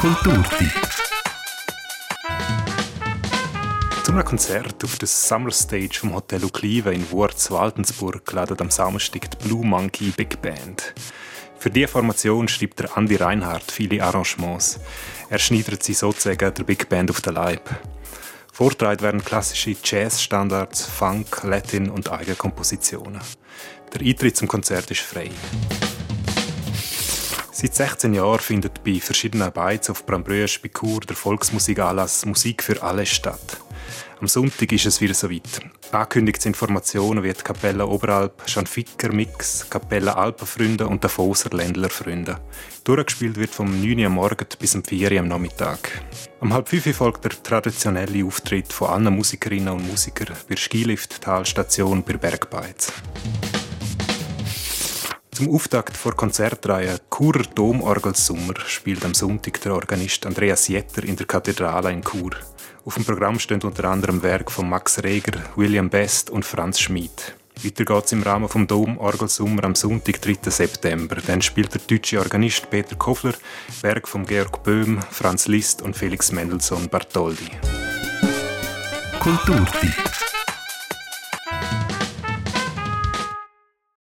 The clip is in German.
Kulturtipp. Zu einem Konzert auf der Summer Stage vom Hotel Uklive in Wurz-Waldensburg ladet am Samstag die Blue Monkey Big Band. Für diese Formation schreibt der Andi Reinhardt viele Arrangements. Er schneidet sie sozusagen der Big Band auf den Leib. Vorgetragen werden klassische Jazz-Standards, Funk, Latin und eigene Kompositionen. Der Eintritt zum Konzert ist frei. Seit 16 Jahren findet bei verschiedenen Beiz auf Brambrüsch bei Chur der Volksmusikanlass «Musik für alle» statt. Am Sonntag ist es wieder soweit. Angekündigt sind Formationen wie die Kapelle Oberalp, Schanficker Mix, Kapelle Alpenfreunde und Davoser Ländler Freunde. Durchgespielt wird vom 9 Uhr am Morgen bis um 4 Uhr am Nachmittag. Um 4:30 folgt der traditionelle Auftritt von allen Musikerinnen und Musikern bei der Skilift-Talstation bei Bergbeiz. Zum Auftakt vor Konzertreihe Churer Domorgelsummer spielt am Sonntag der Organist Andreas Jetter in der Kathedrale in Chur. Auf dem Programm stehen unter anderem Werke von Max Reger, William Best und Franz Schmid. Weiter geht es im Rahmen des Domorgelsummer am Sonntag, 3. September. Dann spielt der deutsche Organist Peter Kofler Werke von Georg Böhm, Franz Liszt und Felix Mendelssohn Bartholdy. Kulturtipp.